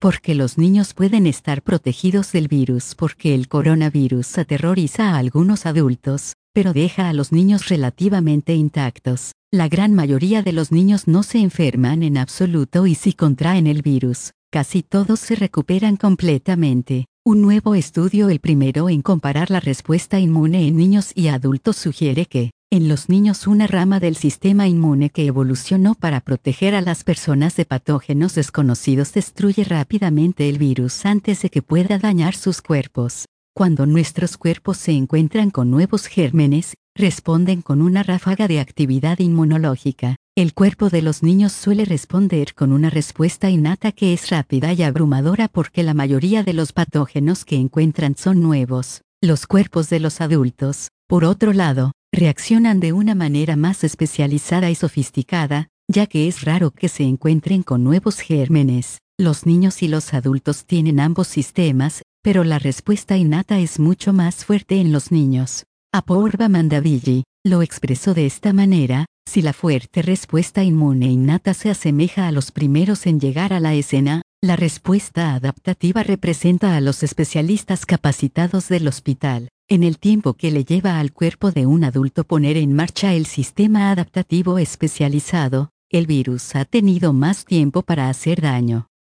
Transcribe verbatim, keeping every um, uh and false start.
Porque los niños pueden estar protegidos del virus porque el coronavirus aterroriza a algunos adultos, pero deja a los niños relativamente intactos. La gran mayoría de los niños no se enferman en absoluto y si contraen el virus, casi todos se recuperan completamente. Un nuevo estudio, el primero en comparar la respuesta inmune en niños y adultos, sugiere que, en los niños una rama del sistema inmune que evolucionó para proteger a las personas de patógenos desconocidos destruye rápidamente el virus antes de que pueda dañar sus cuerpos. Cuando nuestros cuerpos se encuentran con nuevos gérmenes, responden con una ráfaga de actividad inmunológica. El cuerpo de los niños suele responder con una respuesta innata que es rápida y abrumadora porque la mayoría de los patógenos que encuentran son nuevos. Los cuerpos de los adultos, por otro lado, reaccionan de una manera más especializada y sofisticada, ya que es raro que se encuentren con nuevos gérmenes. Los niños y los adultos tienen ambos sistemas, pero la respuesta innata es mucho más fuerte en los niños. Apoorva Mandavilli lo expresó de esta manera: si la fuerte respuesta inmune innata se asemeja a los primeros en llegar a la escena, la respuesta adaptativa representa a los especialistas capacitados del hospital. En el tiempo que le lleva al cuerpo de un adulto poner en marcha el sistema adaptativo especializado, el virus ha tenido más tiempo para hacer daño.